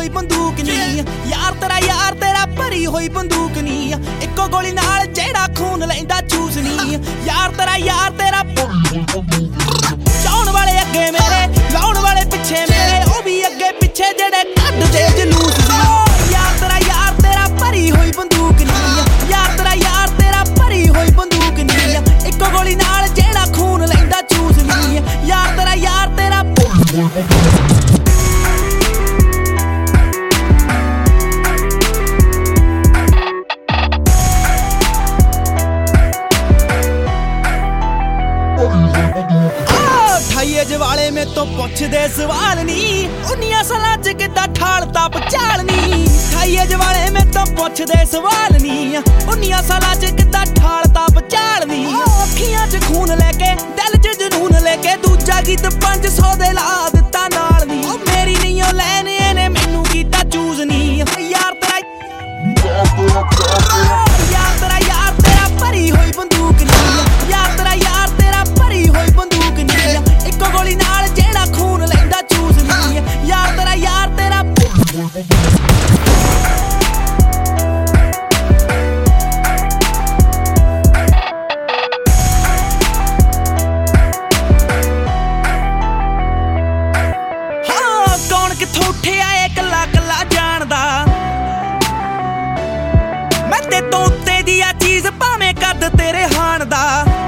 ਹੋਈ ਬੰਦੂਕ ਨੀ ਯਾਰ ਤੇਰਾ ਭਰੀ ਹੋਈ ਬੰਦੂਕ ਨੀ ਇੱਕੋ ਗੋਲੀ ਨਾਲ ਜਿਹੜਾ ਖੂਨ ਲੈਂਦਾ ਚੂਸ ਨੀ ਯਾਰ ਤੇਰਾ ਚਾਉਣ ਵਾਲੇ ਅੱਗੇ ਮੇਰੇ ਲਾਉਣ ਵਾਲੇ ਪਿੱਛੇ ਮੇਰੇ ਉਹ ਵੀ ਅੱਗੇ ਪਿੱਛੇ ਜਿਹੜੇ ਕੱਢਦੇ ਜਲੂਸ ਨੀ ਯਾਰ ਤੇਰਾ ਭਰੀ ਹੋਈ ਬੰਦੂਕ ਨੀ ਯਾਰ ਤੇਰਾ ਭਰੀ ਹੋਈ ਬੰਦੂਕ ਨੀ ਇੱਕੋ ਗੋਲੀ ਨਾਲ ਜਿਹੜਾ ਖੂਨ ਲੈਂਦਾ ਚੂਸ ਨੀ ਯਾਰ ਤੇਰਾ ਜਵਾਲੇ ਮੇ ਤੋਂ ਪੁੱਛਦੇ ਸਵਾਲ ਨੀ 19 ਸਾਲਾਂ ਚ ਕਿੱਦਾਂ ਠਾਲਤਾ ਪਚਾਲ ਨੀ ਖਾਈਏ ਜਵਾਲੇ ਮੇ ਤੋਂ ਪੁੱਛਦੇ ਸਵਾਲ ਨੀ 19 ਸਾਲਾਂ ਚ ਕਿੱਦਾਂ ਠਾਲਤਾ ਪਚਾਲ ਨੀ ਅੱਖੀਆਂ ਚ ਖੂਨ ਲੈ ਕੇ ਦਿਲ ਚ ਜਨੂਨ ਲੈ ਕੇ ਦੂਜਾ ਗੀਤ 500 ਦੇ ਲਾ ਦਿੱਤਾ ਨਾਲ ਨੀ ਮੇਰੀ ਨਹੀਂ ਉਹ ਲੈਣ ਇਹਨੇ ਮੈਨੂੰ ਕੀਤਾ ਚੂਜ਼ ਨੀ ਯਾਰ ਤੇਰਾ ਭਰੀ ਹੋਈ ਬੰਦੂਕ ਨੀ ਯਾਰ ਤੇਰਾ ਭਰੀ ਹੋਈ ਬੰਦੂਕ ਨੀ ਇੱਕੋ ਗੋਲੀ ਨਾਲ ਜਿਹੜਾ ਖੂਨ ਲੈਂਦਾ ਚੂਸ ਨੀ ਯਾਰ ਤੇਰਾ ਹਾਂ ਕੌਣ ਕਿੱਥੋਂ ਉੱਠਿਆ ਏ ਕੱਲਾ ਕੱਲਾ ਜਾਣਦਾ ਮੈਂ ਤੇ ਤੋਂ ਉੱਤੇ ਦੀ ਆ ਚੀਜ਼ ਭਾਵੇਂ ਕੱਦ ਤੇਰੇ ਹਾਣ ਦਾ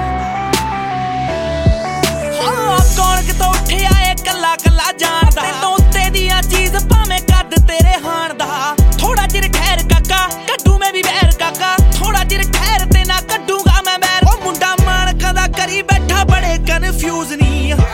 ਕੌਣ ਕਿਤੋਂ ਉੱਠਿਆ ਏ ਕੱਲਾ ਕੱਲਾ ਜਾਣਦਾ ਤੂੰ ਉੱਤੇ ਦੀਆਂ ਚੀਜ਼ ਭਾਵੇਂ ਕੱਦ ਤੇਰੇ ਹਾਣ ਦਾ ਥੋੜਾ ਚਿਰ ਠਹਿਰ ਕਾਕਾ ਕੱਢੂ ਮੈਂ ਵੀ ਵੈਰ ਕਾਕਾ ਥੋੜਾ ਚਿਰ ਠਹਿਰ ਤੇ ਨਾ ਕੱਢੂਗਾ ਮੈਂ ਵੈਰ ਉਹ ਮੁੰਡਾ ਮਾਨਕਾਂ ਦਾ ਕਰੀ ਬੈਠਾ ਬੜੇ ਕਨਫਿਊਜ਼ ਨੀ